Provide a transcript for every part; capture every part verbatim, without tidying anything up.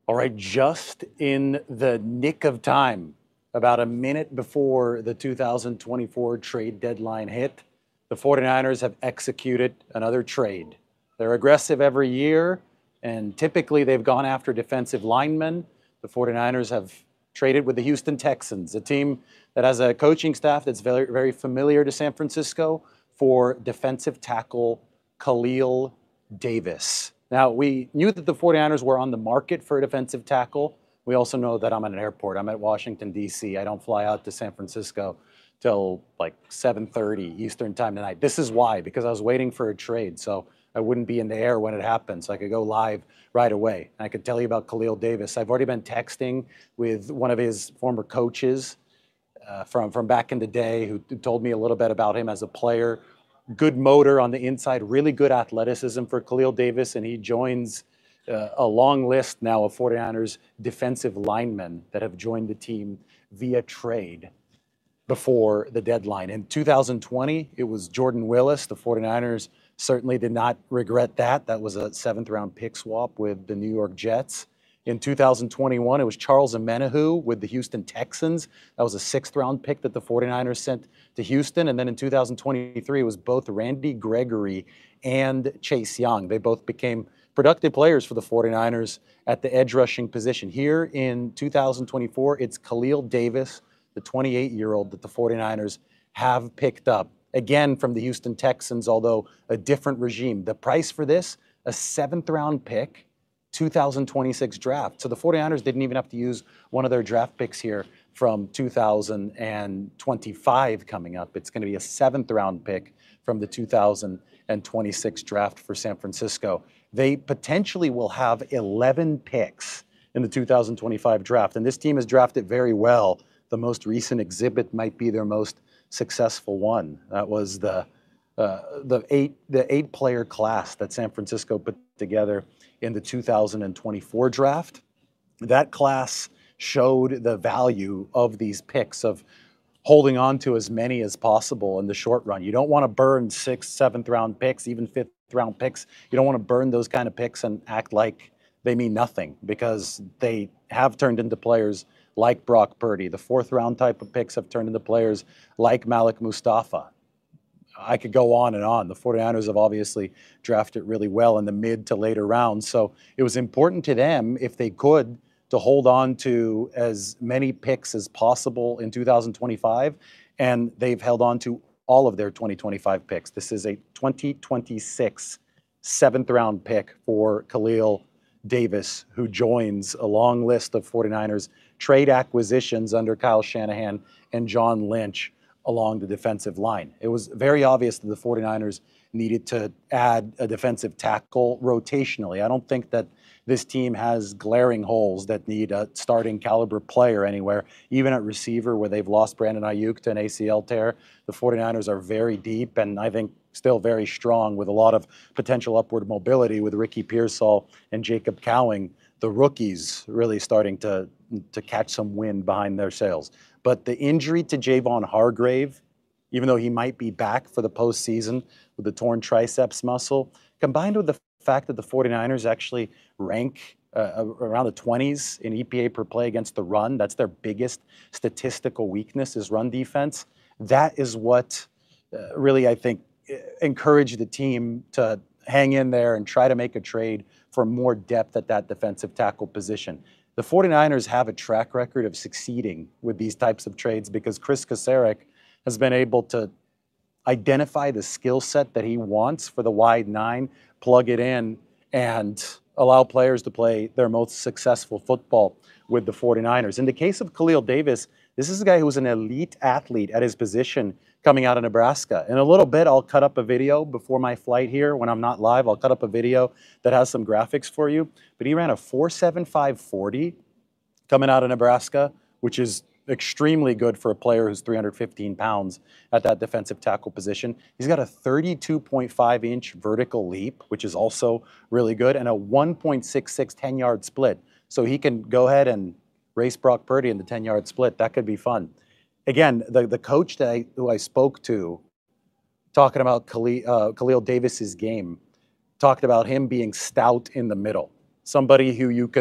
All right, just in the nick of time, about a minute before the two thousand twenty-four trade deadline hit, the 49ers have executed another trade. They're aggressive every year, and typically they've gone after defensive linemen. The 49ers have traded with the Houston Texans, a team that has a coaching staff that's very, very familiar to San Francisco, for defensive tackle Khalil Davis. Now, we knew that the 49ers were on the market for a defensive tackle. We also know that I'm at an airport. I'm at Washington, D C. I don't fly out to San Francisco till like seven thirty Eastern time tonight. This is why, because I was waiting for a trade, so I wouldn't be in the air when it happened, so I could go live right away. And I could tell you about Khalil Davis. I've already been texting with one of his former coaches uh, from, from back in the day who told me a little bit about him as a player. Good motor on the inside, really good athleticism for Khalil Davis, and he joins uh, a long list now of 49ers defensive linemen that have joined the team via trade before the deadline. In two thousand twenty, it was Jordan Willis. The 49ers certainly did not regret that. That was a seventh round pick swap with the New York Jets. In two thousand twenty-one, it was Charles Omenihu with the Houston Texans. That was a sixth round pick that the 49ers sent to Houston. And then in two thousand twenty-three, it was both Randy Gregory and Chase Young. They both became productive players for the 49ers at the edge rushing position. Here in two thousand twenty-four, it's Khalil Davis, the twenty-eight-year-old that the 49ers have picked up. Again, from the Houston Texans, although a different regime. The price for this, a seventh round pick, two thousand twenty-six draft. So the 49ers didn't even have to use one of their draft picks here from two thousand twenty-five coming up. It's going to be a seventh round pick from the two thousand twenty-six draft for San Francisco. They potentially will have eleven picks in the two thousand twenty-five draft. And this team has drafted very well. The most recent exhibit might be their most successful one. That was the uh, the eight the eight player class that San Francisco put together in the two thousand twenty-four draft. That class showed the value of these picks, of holding on to as many as possible in the short run. You don't want to burn sixth, seventh round picks, even fifth round picks. You don't want to burn those kind of picks and act like they mean nothing, because they have turned into players like Brock Purdy. The fourth round type of picks have turned into players like Malik Mustafa. I could go on and on. The 49ers have obviously drafted really well in the mid to later rounds. So it was important to them, if they could, to hold on to as many picks as possible in two thousand twenty-five. And they've held on to all of their twenty twenty-five picks. This is a twenty twenty-six seventh round pick for Khalil Davis, who joins a long list of 49ers trade acquisitions under Kyle Shanahan and John Lynch along the defensive line. It was very obvious that the 49ers needed to add a defensive tackle rotationally. I don't think that this team has glaring holes that need a starting caliber player anywhere. Even at receiver, where they've lost Brandon Ayuk to an A C L tear, the 49ers are very deep and I think still very strong, with a lot of potential upward mobility with Ricky Pearsall and Jacob Cowing, the rookies really starting to, to catch some wind behind their sails. But the injury to Javon Hargrave, even though he might be back for the postseason with the torn triceps muscle, combined with the fact that the 49ers actually rank uh, around the twenties in E P A per play against the run, that's their biggest statistical weakness, is run defense. That is what uh, really, I think, encouraged the team to hang in there and try to make a trade for more depth at that defensive tackle position. The 49ers have a track record of succeeding with these types of trades because Chris Kasarik has been able to identify the skill set that he wants for the wide nine, plug it in, and allow players to play their most successful football with the 49ers. In the case of Khalil Davis, this is a guy who was an elite athlete at his position coming out of Nebraska. In a little bit, I'll cut up a video before my flight here. When I'm not live, I'll cut up a video that has some graphics for you. But he ran a four seven five forty coming out of Nebraska, which is extremely good for a player who's three hundred fifteen pounds at that defensive tackle position. He's got a thirty-two point five inch vertical leap, which is also really good, and a one point six six ten-yard split. So he can go ahead and race Brock Purdy in the ten-yard split. That could be fun. Again, the, the coach that I, who I spoke to, talking about Khalil, uh, Khalil Davis's game, talked about him being stout in the middle, somebody who you can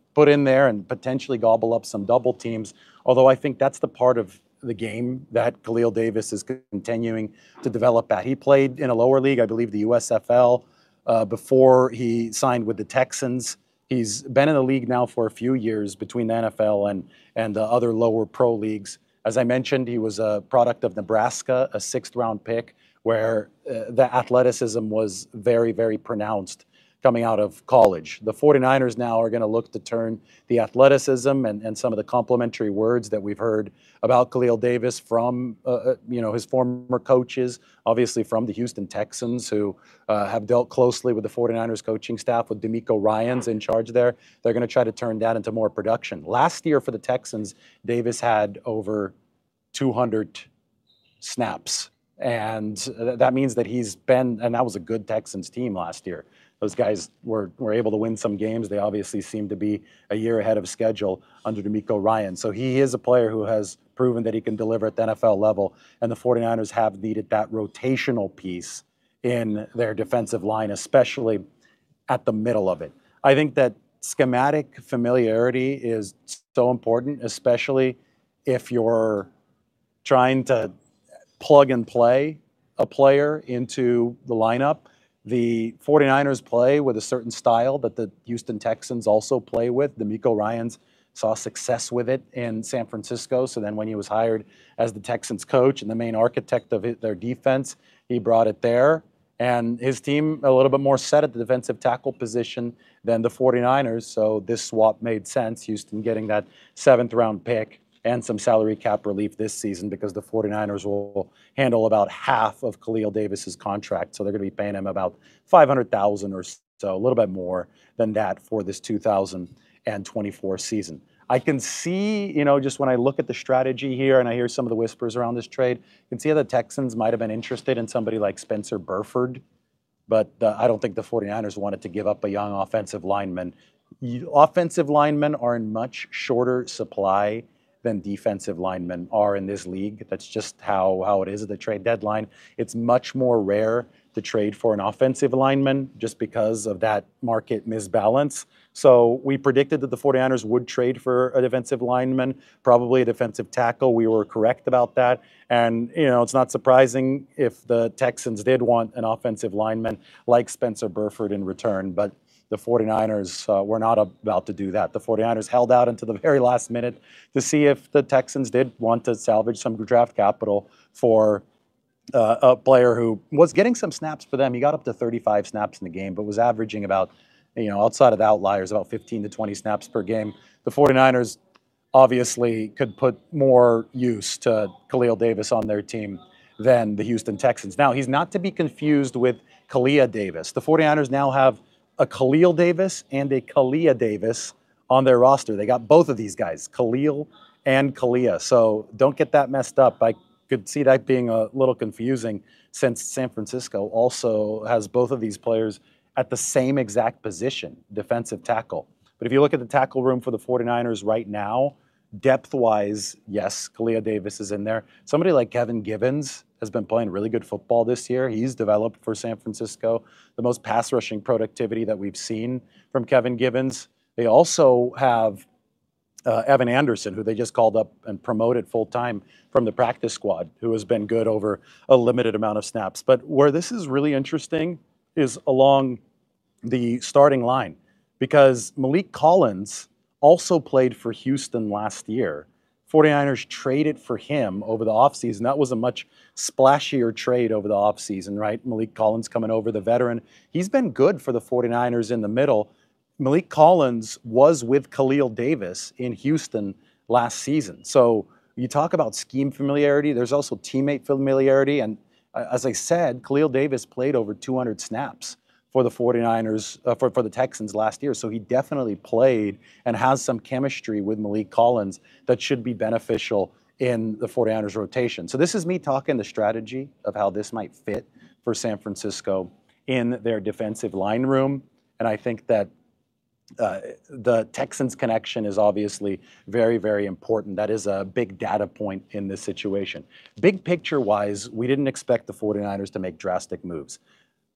put in there and potentially gobble up some double teams. Although I think that's the part of the game that Khalil Davis is continuing to develop at. He played in a lower league, I believe the U S F L, uh, before he signed with the Texans. He's been in the league now for a few years between the N F L and, and the other lower pro leagues. As I mentioned, he was a product of Nebraska, a sixth round pick, where uh, the athleticism was very, very pronounced coming out of college. The 49ers now are going to look to turn the athleticism and, and some of the complimentary words that we've heard about Khalil Davis from uh, you know, his former coaches, obviously from the Houston Texans, who uh, have dealt closely with the 49ers coaching staff with DeMeco Ryans in charge there. They're going to try to turn that into more production. Last year for the Texans, Davis had over two hundred snaps. And that means that he's been, and that was a good Texans team last year. Those guys were, were able to win some games. They obviously seem to be a year ahead of schedule under DeMeco Ryan. So he is a player who has proven that he can deliver at the N F L level. And the 49ers have needed that rotational piece in their defensive line, especially at the middle of it. I think that schematic familiarity is so important, especially if you're trying to plug and play a player into the lineup. The 49ers play with a certain style that the Houston Texans also play with. DeMeco Ryans saw success with it in San Francisco. So then when he was hired as the Texans coach and the main architect of it, their defense, he brought it there. And his team a little bit more set at the defensive tackle position than the 49ers. So this swap made sense, Houston getting that seventh round pick and some salary cap relief this season, because the 49ers will handle about half of Khalil Davis's contract. So they're going to be paying him about five hundred thousand dollars or so, a little bit more than that for this two thousand twenty-four season. I can see, you know, just when I look at the strategy here and I hear some of the whispers around this trade, you can see how the Texans might have been interested in somebody like Spencer Burford, but uh, I don't think the 49ers wanted to give up a young offensive lineman. Offensive linemen are in much shorter supply than defensive linemen are in this league. That's just how, how it is at the trade deadline. It's much more rare to trade for an offensive lineman just because of that market misbalance. So we predicted that the 49ers would trade for a defensive lineman, probably a defensive tackle. We were correct about that. And, you know, it's not surprising if the Texans did want an offensive lineman like Spencer Burford in return, but the 49ers uh, were not about to do that. The 49ers held out until the very last minute to see if the Texans did want to salvage some draft capital for uh, a player who was getting some snaps for them. He got up to thirty-five snaps in the game, but was averaging about, you know, outside of the outliers, about fifteen to twenty snaps per game. The 49ers obviously could put more use to Khalil Davis on their team than the Houston Texans. Now, he's not to be confused with Kalia Davis. The 49ers now have a Khalil Davis and a Kalia Davis on their roster. They got both of these guys, Khalil and Kalia. So don't get that messed up. I could see that being a little confusing since San Francisco also has both of these players at the same exact position, defensive tackle. But if you look at the tackle room for the 49ers right now, depth-wise, yes, Kalia Davis is in there. Somebody like Kevin Givens has been playing really good football this year. He's developed for San Francisco the most pass rushing productivity that we've seen from Kevin Givens. They also have uh, Evan Anderson, who they just called up and promoted full-time from the practice squad, who has been good over a limited amount of snaps. But where this is really interesting is along the starting line, because Malik Collins also played for Houston last year. 49ers traded for him over the offseason. That was a much splashier trade over the offseason, right? Malik Collins coming over, the veteran. He's been good for the 49ers in the middle. Malik Collins was with Khalil Davis in Houston last season. So you talk about scheme familiarity. There's also teammate familiarity. And uh, as I said, Khalil Davis played over two hundred snaps for the 49ers, uh, for, for the Texans last year. So he definitely played and has some chemistry with Malik Collins that should be beneficial in the 49ers rotation. So this is me talking the strategy of how this might fit for San Francisco in their defensive line room. And I think that uh, the Texans connection is obviously very, very important. That is a big data point in this situation. Big picture wise, we didn't expect the 49ers to make drastic moves.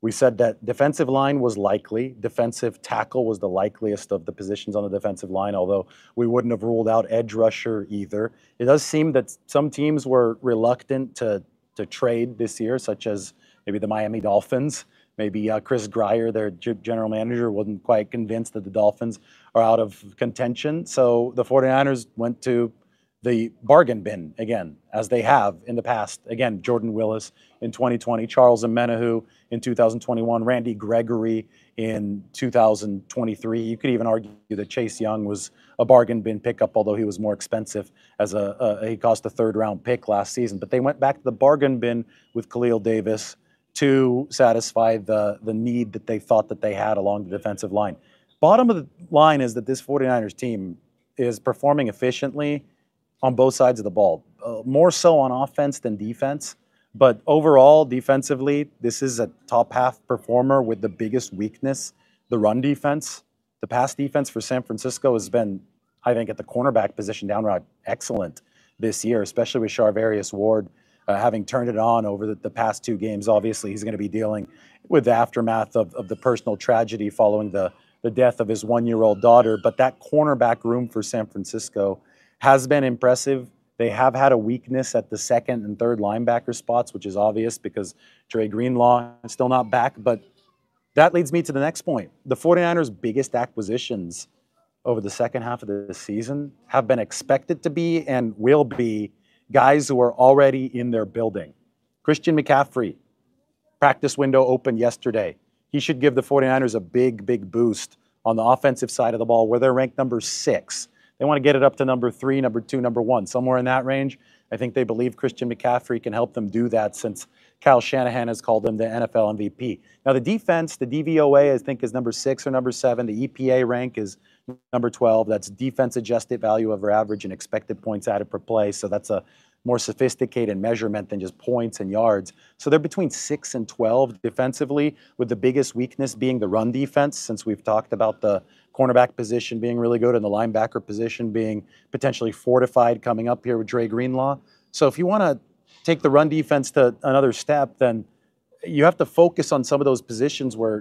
We said that defensive line was likely. Defensive tackle was the likeliest of the positions on the defensive line, although we wouldn't have ruled out edge rusher either. It does seem that some teams were reluctant to, to trade this year, such as maybe the Miami Dolphins. Maybe uh, Chris Grier, their general manager, wasn't quite convinced that the Dolphins are out of contention. So the 49ers went to the bargain bin again, as they have in the past. Again, Jordan Willis in twenty twenty, Charles Omenihu in two thousand twenty-one, Randy Gregory in two thousand twenty-three. You could even argue that Chase Young was a bargain bin pickup, although he was more expensive as a, a he cost a third round pick last season. But they went back to the bargain bin with Khalil Davis to satisfy the, the need that they thought that they had along the defensive line. Bottom of the line is that this 49ers team is performing efficiently on both sides of the ball, uh, more so on offense than defense. But overall, defensively, this is a top half performer with the biggest weakness, the run defense. The pass defense for San Francisco has been, I think, at the cornerback position downright excellent this year, especially with Charvarius Ward uh, having turned it on over the, the past two games. Obviously, he's going to be dealing with the aftermath of, of the personal tragedy following the, the death of his one-year-old daughter. But that cornerback room for San Francisco has been impressive. They have had a weakness at the second and third linebacker spots, which is obvious because Dre Greenlaw is still not back. But that leads me to the next point. The 49ers' biggest acquisitions over the second half of the season have been expected to be and will be guys who are already in their building. Christian McCaffrey, practice window opened yesterday. He should give the 49ers a big, big boost on the offensive side of the ball, where they're ranked number six. They want to get it up to number three, number two, number one, somewhere in that range. I think they believe Christian McCaffrey can help them do that, since Kyle Shanahan has called him the N F L M V P. Now, the defense, the D V O A, I think, is number six or number seven. The E P A rank is number twelve. That's defense adjusted value over average and expected points added per play. So that's a more sophisticated measurement than just points and yards. So they're between six and twelve defensively, with the biggest weakness being the run defense, since we've talked about the cornerback position being really good and the linebacker position being potentially fortified coming up here with Dre Greenlaw. So if you want to take the run defense to another step, then you have to focus on some of those positions where,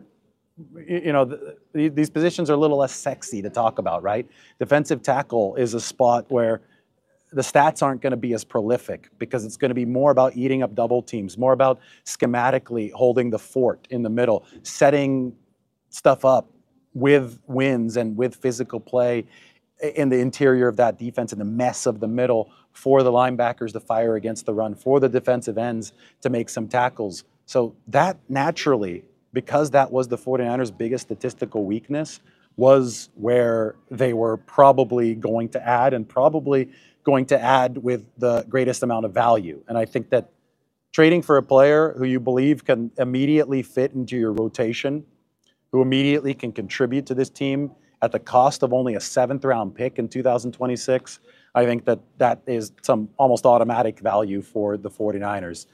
you know, these positions are a little less sexy to talk about, right? Defensive tackle is a spot where the stats aren't going to be as prolific, because it's going to be more about eating up double teams, more about schematically holding the fort in the middle, setting stuff up with wins and with physical play in the interior of that defense, and the mess of the middle for the linebackers to fire against the run, for the defensive ends to make some tackles. So that naturally, because that was the 49ers' biggest statistical weakness, was where they were probably going to add, and probably going to add with the greatest amount of value. And I think that trading for a player who you believe can immediately fit into your rotation, who immediately can contribute to this team at the cost of only a seventh round pick in two thousand twenty-six, I think that that is some almost automatic value for the 49ers.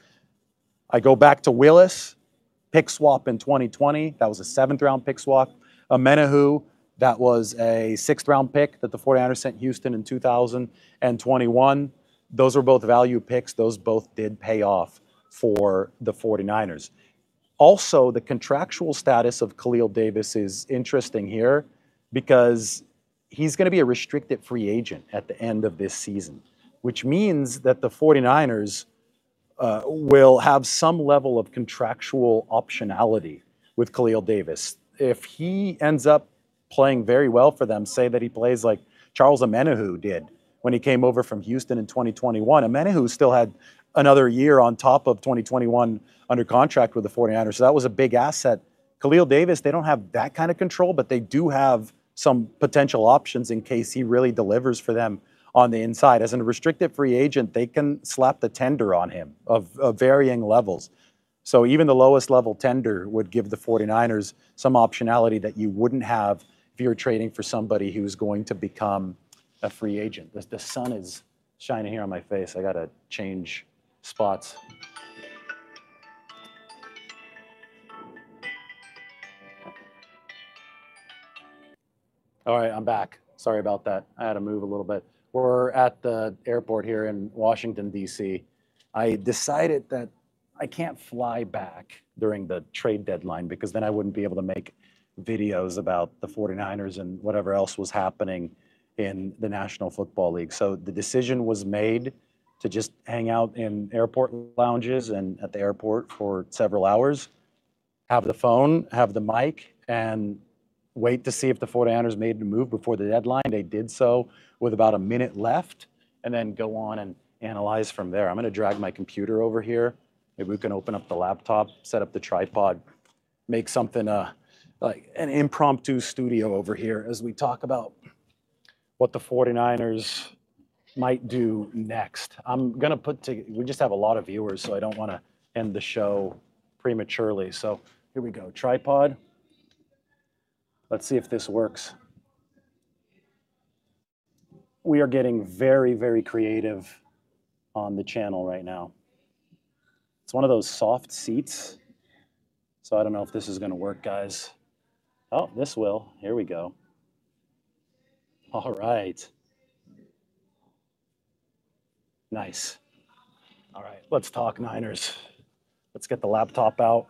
I go back to Willis, pick swap in twenty twenty. That was a seventh round pick swap. Omenihu, that was a sixth round pick that the 49ers sent Houston in two thousand twenty-one. Those were both value picks. Those both did pay off for the 49ers. Also, the contractual status of Khalil Davis is interesting here, because he's going to be a restricted free agent at the end of this season, which means that the 49ers uh, will have some level of contractual optionality with Khalil Davis. If he ends up playing very well for them, say that he plays like Charles Omenihu did when he came over from Houston in twenty twenty-one. Omenihu still had another year on top of twenty twenty-one under contract with the 49ers, so that was a big asset. Khalil Davis, they don't have that kind of control, but they do have some potential options in case he really delivers for them on the inside. As a restricted free agent, they can slap the tender on him of, of varying levels. So even the lowest level tender would give the 49ers some optionality that you wouldn't have if you're trading for somebody who's going to become a free agent. The, the sun is shining here on my face. I got to change spots. All right, I'm back. Sorry about that. I had to move a little bit. We're at the airport here in Washington, D C. I decided that I can't fly back during the trade deadline because then I wouldn't be able to make videos about the 49ers and whatever else was happening in the National Football League. So the decision was made to just hang out in airport lounges and at the airport for several hours, have the phone, have the mic, and wait to see if the 49ers made a move before the deadline. They did so with about a minute left, and then go on and analyze from there. I'm going to drag my computer over here. Maybe we can open up the laptop, set up the tripod, make something uh, like an impromptu studio over here as we talk about what the 49ers might do next. I'm going to put to, we just have a lot of viewers, so I don't want to end the show prematurely. So here we go, tripod. Let's see if this works. We are getting very, very creative on the channel right now. It's one of those soft seats, so I don't know if this is going to work, guys. Oh, this will. Here we go. All right. Nice. All right, let's talk Niners. Let's get the laptop out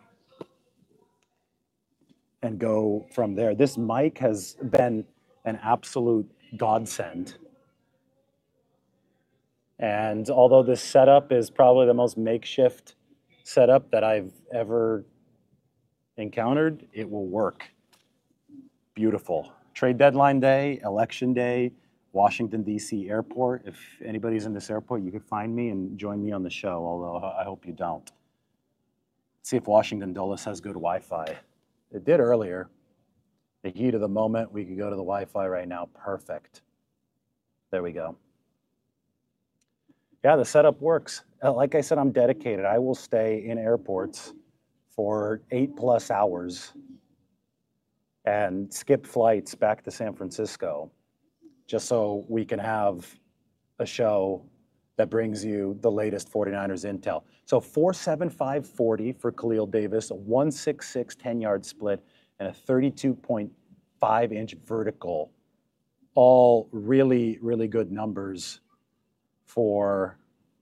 and go from there. This mic has been an absolute godsend. And although this setup is probably the most makeshift setup that I've ever encountered, it will work. Beautiful. Trade deadline day, election day, Washington, D C airport. If anybody's in this airport, you could find me and join me on the show, although I hope you don't. Let's see if Washington Dulles has good Wi-Fi. It did earlier. The heat of the moment, we could go to the Wi-Fi right now. Perfect. There we go. Yeah, the setup works. Like I said, I'm dedicated. I will stay in airports for eight plus hours and skip flights back to San Francisco just so we can have a show that brings you the latest 49ers intel. So four seven five forty for Khalil Davis, a one six six ten-yard split, and a thirty-two point five inch vertical. All really, really good numbers for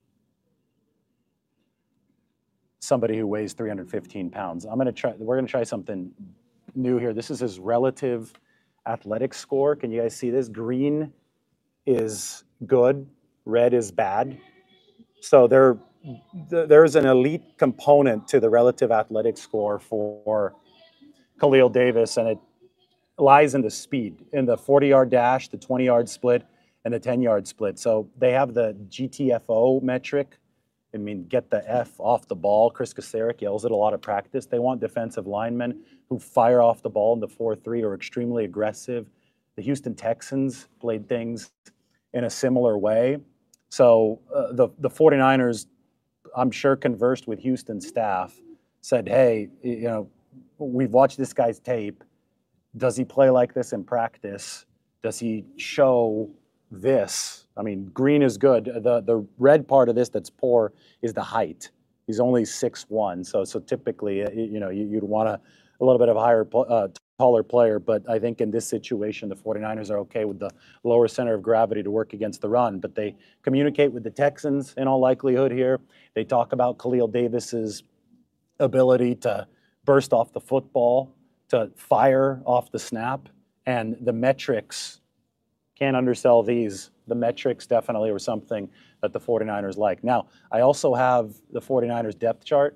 somebody who weighs three hundred fifteen pounds. I'm gonna try, we're gonna try something new here. This is his relative athletic score. Can you guys see this? Green is good, red is bad. So there, there's an elite component to the relative athletic score for Khalil Davis, and it lies in the speed, in the forty-yard dash, the twenty-yard split, and the ten-yard split. So they have the G T F O metric. I mean, get the F off the ball. Chris Kasarik yells at a lot of practice. They want defensive linemen who fire off the ball in the four three or extremely aggressive. The Houston Texans played things in a similar way. So uh, the, the 49ers, I'm sure, conversed with Houston staff, said, hey, you know, we've watched this guy's tape. Does he play like this in practice? Does he show this? I mean, green is good. The the red part of this that's poor is the height. He's only six one, so so typically, you know, you'd want a, a little bit of a higher, uh, taller player, but I think in this situation, the 49ers are okay with the lower center of gravity to work against the run, but they communicate with the Texans in all likelihood here. They talk about Khalil Davis's ability to burst off the football, to fire off the snap, and the metrics, can't undersell these. The metrics definitely were something that the 49ers like. Now, I also have the 49ers depth chart.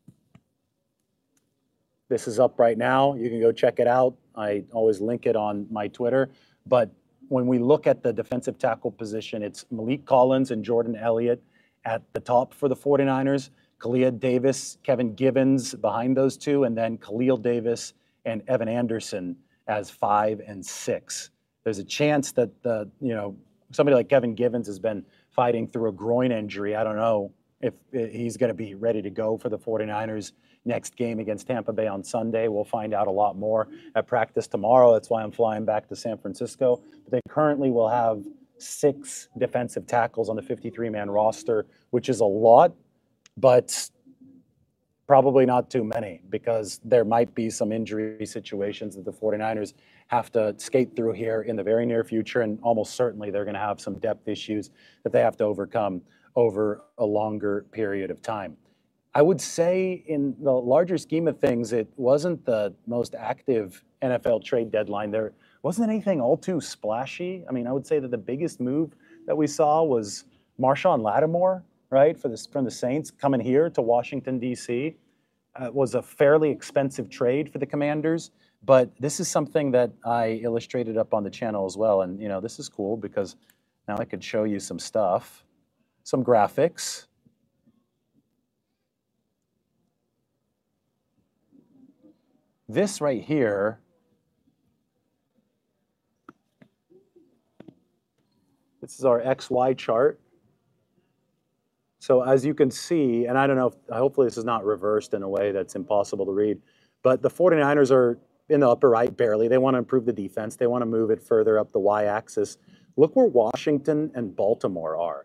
This is up right now. You can go check it out. I always link it on my Twitter. But when we look at the defensive tackle position, it's Malik Collins and Jordan Elliott at the top for the 49ers, Khalil Davis, Kevin Givens behind those two, and then Khalil Davis and Evan Anderson as five and six. There's a chance that the, you know, somebody like Kevin Givens has been fighting through a groin injury. I don't know if he's going to be ready to go for the 49ers next game against Tampa Bay on Sunday. We'll find out a lot more at practice tomorrow. That's why I'm flying back to San Francisco. But they currently will have six defensive tackles on the fifty-three man roster, which is a lot, but probably not too many, because there might be some injury situations that the 49ers have to skate through here in the very near future, and almost certainly they're going to have some depth issues that they have to overcome over a longer period of time. I would say in the larger scheme of things, it wasn't the most active N F L trade deadline. There wasn't anything all too splashy. I mean, I would say that the biggest move that we saw was Marshawn Lattimore, right, for this from the Saints coming here to Washington, D C. Uh, was a fairly expensive trade for the Commanders, but this is something that I illustrated up on the channel as well. And, you know, this is cool because now I could show you some stuff, some graphics. This right here, this is our X Y chart. So as you can see, and I don't know, if, hopefully this is not reversed in a way that's impossible to read, but the 49ers are in the upper right barely. They want to improve the defense. They want to move it further up the Y-axis. Look where Washington and Baltimore are.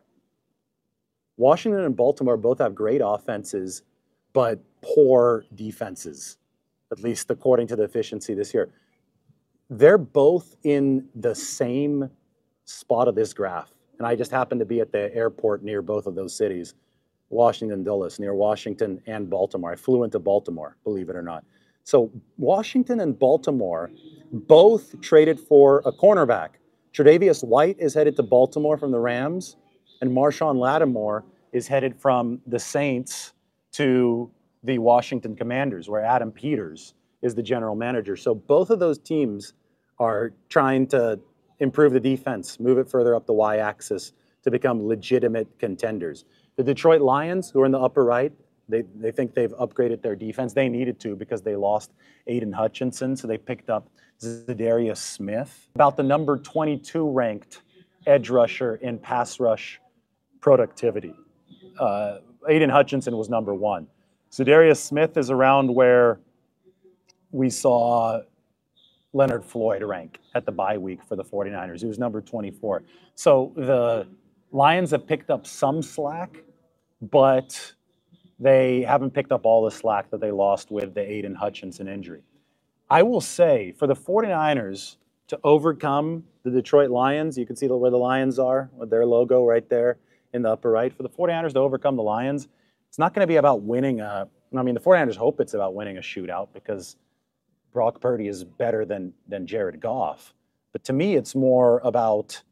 Washington and Baltimore both have great offenses, but poor defenses, at least according to the efficiency this year. They're both in the same spot of this graph. And I just happened to be at the airport near both of those cities, Washington Dulles, near Washington and Baltimore. I flew into Baltimore, believe it or not. So Washington and Baltimore both traded for a cornerback. Tre'Davious White is headed to Baltimore from the Rams, and Marshawn Lattimore is headed from the Saints to the Washington Commanders, where Adam Peters is the general manager. So both of those teams are trying to improve the defense, move it further up the Y-axis to become legitimate contenders. The Detroit Lions, who are in the upper right, they, they think they've upgraded their defense. They needed to because they lost Aiden Hutchinson, so they picked up Za'Darius Smith, about the number twenty-two ranked edge rusher in pass rush productivity. Uh, Aiden Hutchinson was number one. Za'Darius Smith is around where we saw Leonard Floyd rank at the bye week for the 49ers. He was number twenty-four. So the Lions have picked up some slack, but they haven't picked up all the slack that they lost with the Aiden Hutchinson injury. I will say, for the 49ers to overcome the Detroit Lions, you can see where the Lions are with their logo right there in the upper right. For the 49ers to overcome the Lions, it's not going to be about winning a, I mean, the 49ers hope it's about winning a shootout because Brock Purdy is better than, than Jared Goff. But to me, it's more about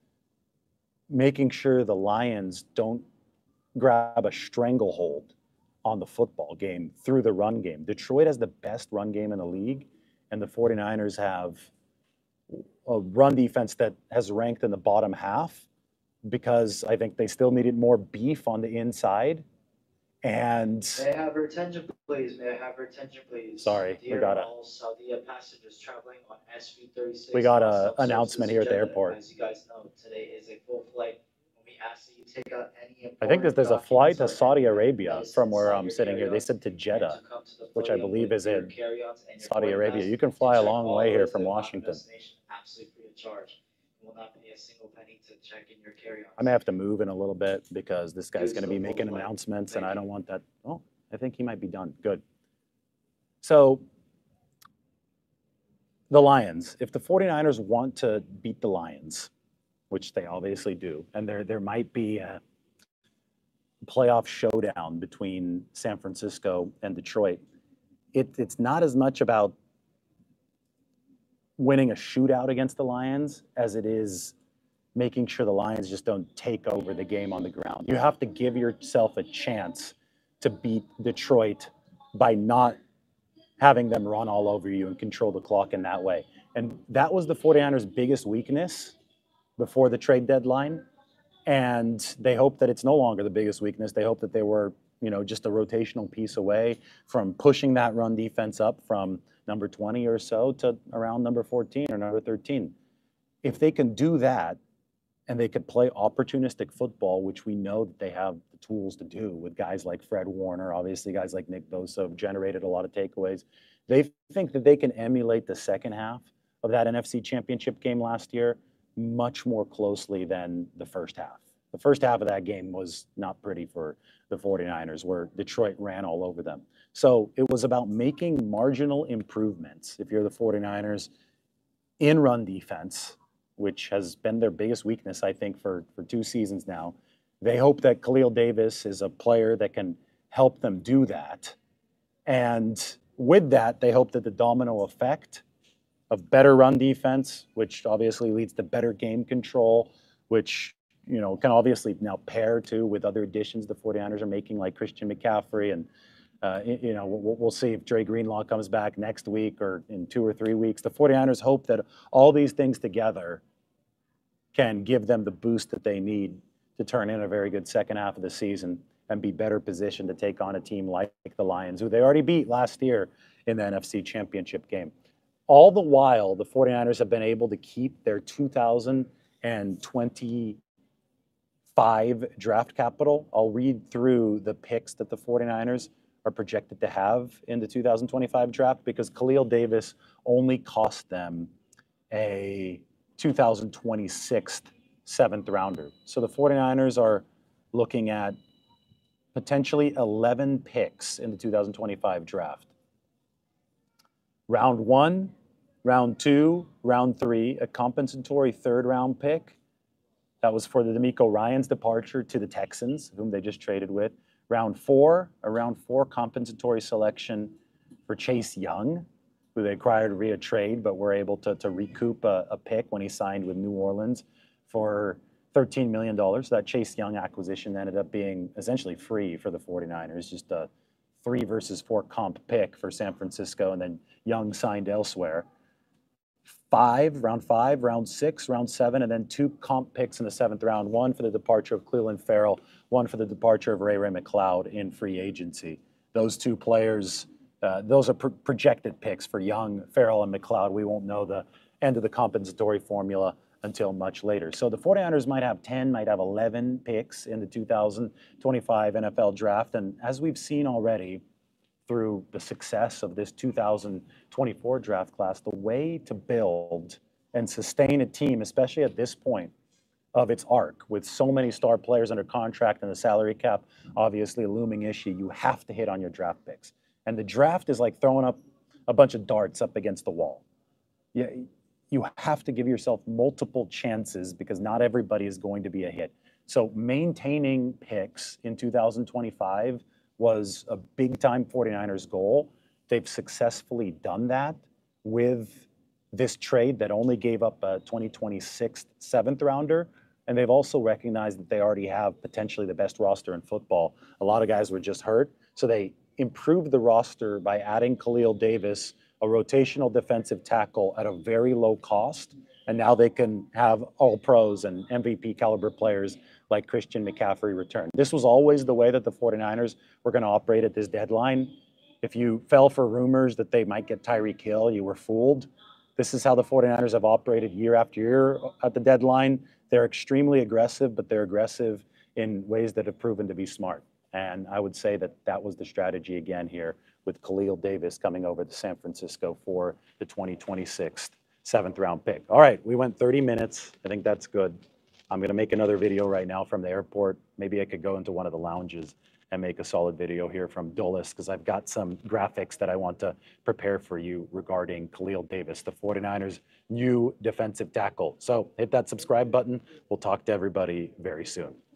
making sure the Lions don't grab a stranglehold on the football game through the run game. Detroit has the best run game in the league, and the 49ers have a run defense that has ranked in the bottom half because I think they still needed more beef on the inside. And may I have your attention, please? May I have your attention, please? Sorry, Dear we got a all Saudi passengers traveling on S V thirty-six. we got a announcement here at the airport. As you guys know, today is a full flight. When we ask that you take out any I think that there's a flight to Saudi Arabia from where I'm sitting here. They said to Jeddah, which I believe is in Saudi Arabia. You can fly a long way here from Washington. Absolutely free of charge. You will not pay a single penny to check in your carry-on. I may have to move in a little bit because this guy's going to be making announcements, and I don't want that. Oh, I think he might be done. Good. So the Lions, if the 49ers want to beat the Lions, which they obviously do, and there there might be a playoff showdown between San Francisco and Detroit, it, it's not as much about winning a shootout against the Lions as it is making sure the Lions just don't take over the game on the ground. You have to give yourself a chance to beat Detroit by not having them run all over you and control the clock in that way. And that was the 49ers' biggest weakness before the trade deadline. And they hope that it's no longer the biggest weakness. They hope that they were, you know, just a rotational piece away from pushing that run defense up from number twenty or so to around number fourteen or number thirteen. If they can do that, and they could play opportunistic football, which we know that they have the tools to do with guys like Fred Warner, obviously guys like Nick Bosa have generated a lot of takeaways. They think that they can emulate the second half of that N F C Championship game last year much more closely than the first half. The first half of that game was not pretty for the 49ers, where Detroit ran all over them. So it was about making marginal improvements, if you're the 49ers, in run defense, which has been their biggest weakness, I think, for, for two seasons now. They hope that Khalil Davis is a player that can help them do that. And with that, they hope that the domino effect of better run defense, which obviously leads to better game control, which, you know, can obviously now pair too with other additions the 49ers are making, like Christian McCaffrey. And, uh, you know, we'll, we'll see if Dre Greenlaw comes back next week or in two or three weeks. The 49ers hope that all these things together can give them the boost that they need to turn in a very good second half of the season and be better positioned to take on a team like the Lions, who they already beat last year in the N F C Championship game. All the while, the 49ers have been able to keep their two thousand twenty-five draft capital. I'll read through the picks that the 49ers are projected to have in the two thousand twenty-five draft, because Khalil Davis only cost them a two thousand twenty-six seventh rounder. So the 49ers are looking at potentially eleven picks in the two thousand twenty-five draft. Round one, round two, round three, a compensatory third round pick. That was for the D'Amico Ryans departure to the Texans, whom they just traded with. Round four, a round four compensatory selection for Chase Young, who they acquired via trade, but were able to, to recoup a, a pick when he signed with New Orleans for thirteen million dollars. That Chase Young acquisition ended up being essentially free for the 49ers, just a three versus four comp pick for San Francisco, and then Young signed elsewhere. Five, round five, round six, round seven, and then two comp picks in the seventh round, one for the departure of Cleveland Farrell, one for the departure of Ray Ray McCloud in free agency. Those two players, uh, those are pro- projected picks for Young, Farrell, and McCloud. We won't know the end of the compensatory formula until much later. So the 49ers might have ten, might have eleven picks in the two thousand twenty-five N F L draft. And as we've seen already through the success of this two thousand twenty-four draft class, the way to build and sustain a team, especially at this point of its arc, with so many star players under contract and the salary cap obviously a looming issue, you have to hit on your draft picks. And the draft is like throwing up a bunch of darts up against the wall. Yeah, you have to give yourself multiple chances because not everybody is going to be a hit. So maintaining picks in two thousand twenty-five was a big-time 49ers goal. They've successfully done that with this trade that only gave up a twenty twenty-six seventh rounder. And they've also recognized that they already have potentially the best roster in football. A lot of guys were just hurt. So they improved the roster by adding Khalil Davis, a rotational defensive tackle at a very low cost. And now they can have all pros and M V P caliber players like Christian McCaffrey return. This was always the way that the 49ers were going to operate at this deadline. If you fell for rumors that they might get Tyreek Hill, you were fooled. This is how the 49ers have operated year after year at the deadline. They're extremely aggressive, but they're aggressive in ways that have proven to be smart. And I would say that that was the strategy again here with Khalil Davis coming over to San Francisco for the twenty twenty-six seventh round pick. All right, we went thirty minutes. I think that's good. I'm going to make another video right now from the airport. Maybe I could go into one of the lounges and make a solid video here from Dulles, because I've got some graphics that I want to prepare for you regarding Khalil Davis, the 49ers' new defensive tackle. So hit that subscribe button. We'll talk to everybody very soon.